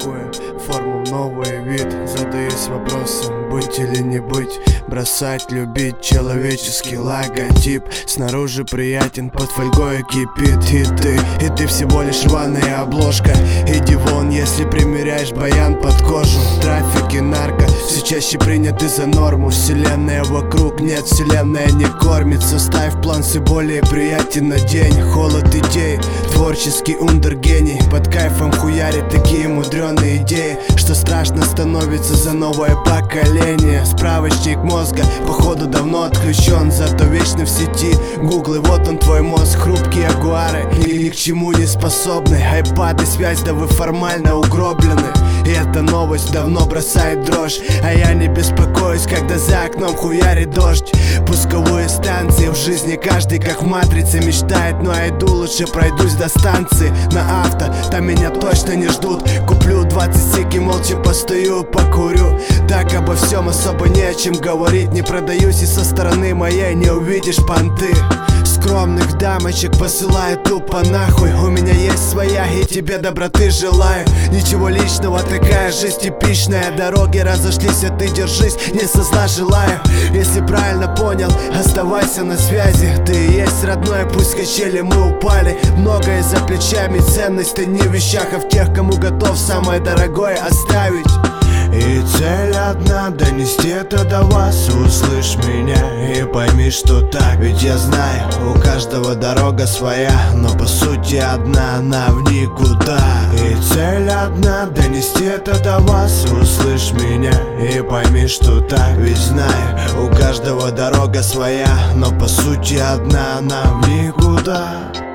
практикуя форму новый вид, задаюсь вопросом, быть или не быть, бросать, любить человеческий логотип. Снаружи приятен, под фольгой кипит. И ты всего лишь рваная обложка. Иди вон, если примеряешь баян под кожу. Трафик и нарко все чаще приняты за норму. Вселенная вокруг нет, вселенная не кормит. Составь план, все более приятен на день. Холод идей, творческий ундергений. Под кайфом хуярит такие мудреные идеи, что страшно становится за новое поколение. Справочник мозга, походу давно отключен, зато вечно в сети гуглы, вот он твой мозг. Хрупкие агуары, ни к чему не способны. Айпады, связь, да вы формально угроблены. И эта новость давно бросает дрожь, а я не беспокоюсь, когда за окном хуярит дождь. Пусковые станции в жизни каждый как в матрице мечтает. Ну а иду лучше пройдусь до станции на авто, там меня точно не ждут. Куплю 20 сиги, молча постою, покурю. Так обо всем особо не о чем говорить. Не продаюсь и со стороны моей не увидишь понты. Скромных дамочек посылаю тупо нахуй. У меня есть своя и тебе доброты желаю. Ничего личного, такая жизнь типичная. Дороги разошлись, а ты держись, не со зла желаю. Если правильно понял, оставайся на связи. Ты и есть родной, пусть качели мы упали. Многое за плечами, ценность-то не в вещах, а в тех, кому готов самое дорогое оставить. И цель одна — донести это до вас. Услышь меня и пойми, что так. Ведь я знаю, у каждого дорога своя, но по сути одна, она в никуда. И цель одна — донести это до вас. Услышь меня и пойми, что так. Ведь знаю, у каждого дорога своя, но по сути одна, она в никуда.